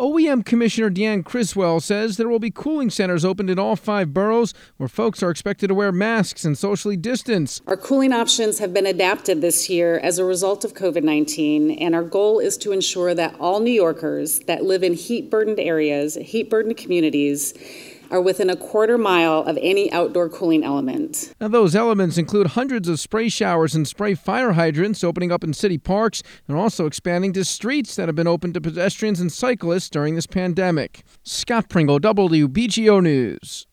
OEM Commissioner Deanne Criswell says there will be cooling centers opened in all 5 boroughs where folks are expected to wear masks and socially distance. Our cooling options have been adapted this year as a result of COVID-19, and our goal is to ensure that all New Yorkers that live in heat-burdened areas, heat-burdened communities, are within a quarter mile of any outdoor cooling element. Now, those elements include hundreds of spray showers and spray fire hydrants opening up in city parks and also expanding to streets that have been open to pedestrians and cyclists during this pandemic. Scott Pringle, WBGO News.